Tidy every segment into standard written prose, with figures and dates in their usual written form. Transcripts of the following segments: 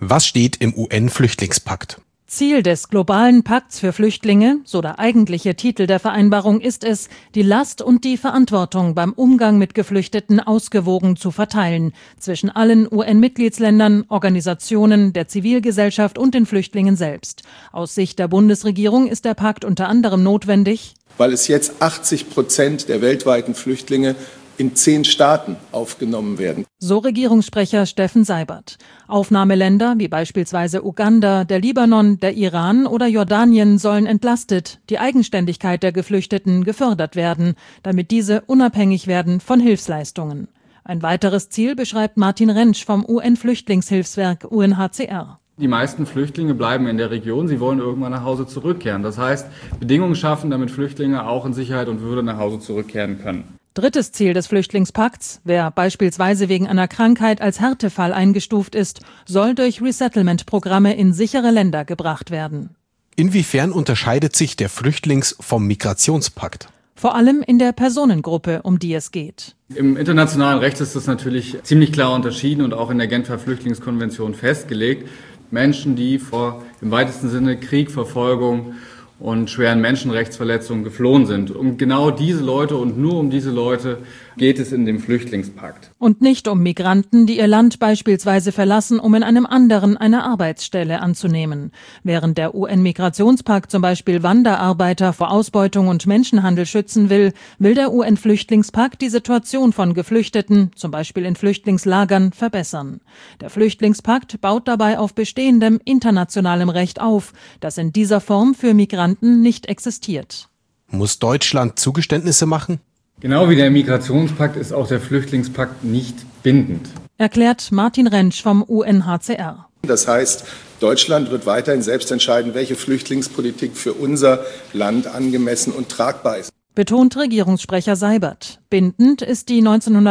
Was steht im UN-Flüchtlingspakt? Ziel des globalen Pakts für Flüchtlinge, so der eigentliche Titel der Vereinbarung, ist es, die Last und die Verantwortung beim Umgang mit Geflüchteten ausgewogen zu verteilen zwischen allen UN-Mitgliedsländern, Organisationen, der Zivilgesellschaft und den Flüchtlingen selbst. Aus Sicht der Bundesregierung ist der Pakt unter anderem notwendig, weil es jetzt 80% der weltweiten Flüchtlinge in 10 Staaten aufgenommen werden. So Regierungssprecher Steffen Seibert. Aufnahmeländer wie beispielsweise Uganda, der Libanon, der Iran oder Jordanien sollen entlastet, die Eigenständigkeit der Geflüchteten gefördert werden, damit diese unabhängig werden von Hilfsleistungen. Ein weiteres Ziel beschreibt Martin Rentsch vom UN-Flüchtlingshilfswerk UNHCR. Die meisten Flüchtlinge bleiben in der Region, sie wollen irgendwann nach Hause zurückkehren. Das heißt, Bedingungen schaffen, damit Flüchtlinge auch in Sicherheit und Würde nach Hause zurückkehren können. Drittes Ziel des Flüchtlingspakts: Wer beispielsweise wegen einer Krankheit als Härtefall eingestuft ist, soll durch Resettlement-Programme in sichere Länder gebracht werden. Inwiefern unterscheidet sich der vom Migrationspakt? Vor allem in der Personengruppe, um die es geht. Im internationalen Recht ist das natürlich ziemlich klar unterschieden und auch in der Genfer Flüchtlingskonvention festgelegt. Menschen, die vor im weitesten Sinne Krieg, Verfolgung und schweren Menschenrechtsverletzungen geflohen sind. Um genau diese Leute und nur um diese Leute geht es in dem Flüchtlingspakt. Und nicht um Migranten, die ihr Land beispielsweise verlassen, um in einem anderen eine Arbeitsstelle anzunehmen. Während der UN-Migrationspakt zum Beispiel Wanderarbeiter vor Ausbeutung und Menschenhandel schützen will, will der UN-Flüchtlingspakt die Situation von Geflüchteten, zum Beispiel in Flüchtlingslagern, verbessern. Der Flüchtlingspakt baut dabei auf bestehendem internationalem Recht auf, das in dieser Form für Migranten nicht existiert. Muss Deutschland Zugeständnisse machen? Genau wie der Migrationspakt ist auch der Flüchtlingspakt nicht bindend. Erklärt Martin Rentsch vom UNHCR. Das heißt, Deutschland wird weiterhin selbst entscheiden, welche Flüchtlingspolitik für unser Land angemessen und tragbar ist. Betont Regierungssprecher Seibert. Bindend ist die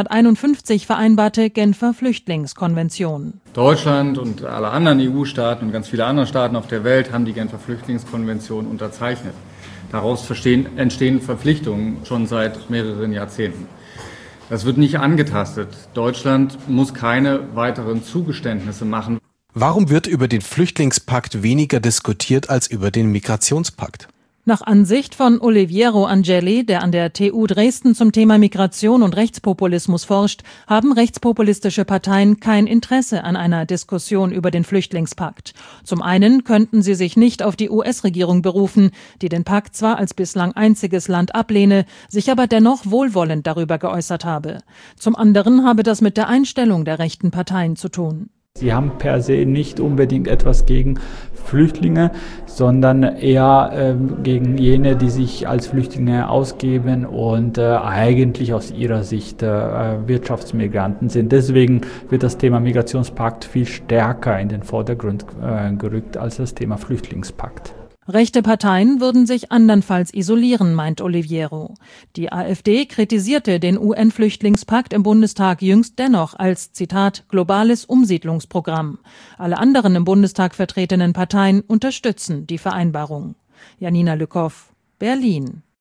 1951 vereinbarte Genfer Flüchtlingskonvention. Deutschland und alle anderen EU-Staaten und ganz viele andere Staaten auf der Welt haben die Genfer Flüchtlingskonvention unterzeichnet. Daraus entstehen Verpflichtungen schon seit mehreren Jahrzehnten. Das wird nicht angetastet. Deutschland muss keine weiteren Zugeständnisse machen. Warum wird über den Flüchtlingspakt weniger diskutiert als über den Migrationspakt? Nach Ansicht von Oliviero Angeli, der an der TU Dresden zum Thema Migration und Rechtspopulismus forscht, haben rechtspopulistische Parteien kein Interesse an einer Diskussion über den Flüchtlingspakt. Zum einen könnten sie sich nicht auf die US-Regierung berufen, die den Pakt zwar als bislang einziges Land ablehne, sich aber dennoch wohlwollend darüber geäußert habe. Zum anderen habe das mit der Einstellung der rechten Parteien zu tun. Sie haben per se nicht unbedingt etwas gegen Flüchtlinge, sondern eher gegen jene, die sich als Flüchtlinge ausgeben und eigentlich aus ihrer Sicht Wirtschaftsmigranten sind. Deswegen wird das Thema Migrationspakt viel stärker in den Vordergrund gerückt als das Thema Flüchtlingspakt. Rechte Parteien würden sich andernfalls isolieren, meint Oliviero. Die AfD kritisierte den UN-Flüchtlingspakt im Bundestag jüngst dennoch als, Zitat, globales Umsiedlungsprogramm. Alle anderen im Bundestag vertretenen Parteien unterstützen die Vereinbarung. Janina Lückhoff, Berlin.